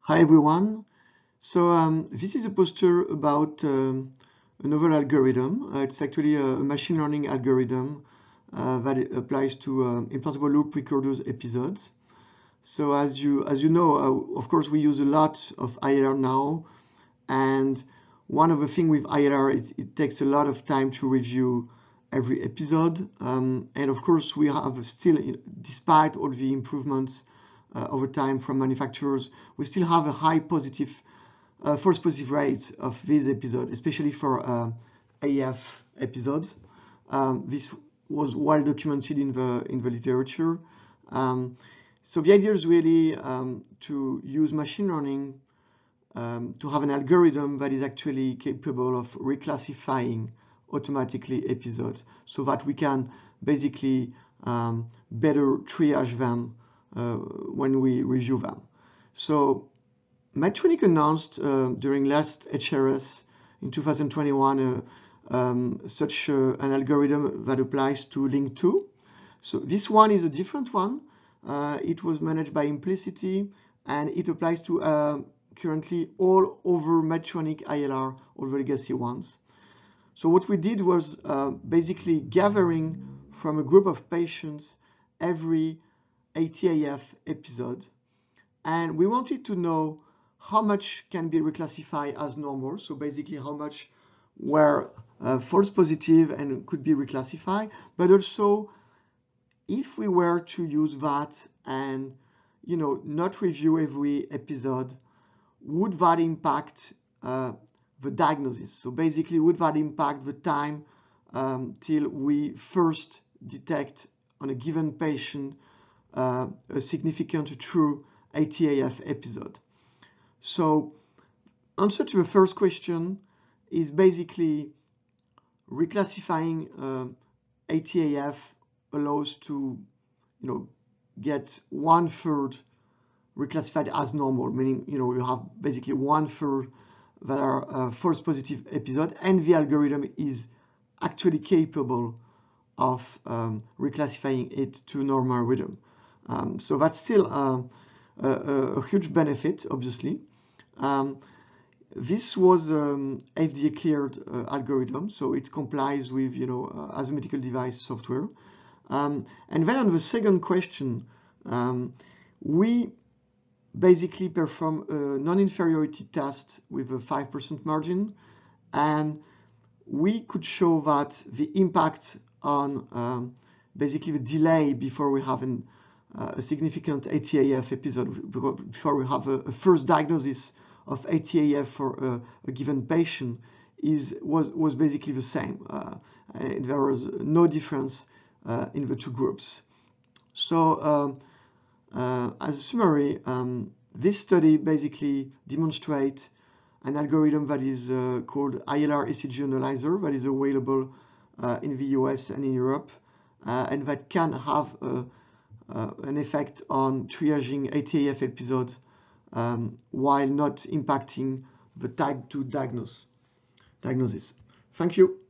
Hi everyone. This is a poster about a novel algorithm. It's actually a machine learning algorithm that applies to implantable loop recorders episodes. So as you know, of course, we use a lot of ILR now, and one of the things with ILR is it takes a lot of time to review every episode, and of course we have still, despite all the improvements over time from manufacturers, we still have a high false positive rate of these episodes, especially for AF episodes. This was well documented in the literature. So the idea is really to use machine learning to have an algorithm that is actually capable of reclassifying automatically episodes, so that we can basically better triage them when we review them. So Medtronic announced during last HRS in 2021 such an algorithm that applies to Link2. So this one is a different one. It was managed by Implicity, and it applies to currently all over Medtronic ILR, all the legacy ones. So what we did was basically gathering from a group of patients every ATAF episode, and we wanted to know how much can be reclassified as normal, so basically how much were false positive and could be reclassified, but also if we were to use that and not review every episode, would that impact the diagnosis? So basically, would that impact the time till we first detect on a given patient a significant true ATAF episode? So answer to the first question is basically reclassifying ATAF allows to get 1/3 reclassified as normal, meaning you have basically 1/3 that are false positive episode, and the algorithm is actually capable of reclassifying it to normal rhythm. So that's still a huge benefit, obviously. This was FDA cleared algorithm, so it complies with as a medical device software. And then on the second question, we basically perform a non-inferiority test with a 5% margin, and we could show that the impact on basically the delay before we have a significant ATAF episode, before we have a first diagnosis of ATAF for a given patient was basically the same. And there was no difference in the two groups. So as a summary, this study basically demonstrates an algorithm that is called ILR ECG Analyzer, that is available in the US and in Europe, and that can have an effect on triaging ATAF episodes while not impacting the type 2 diagnosis. Thank you.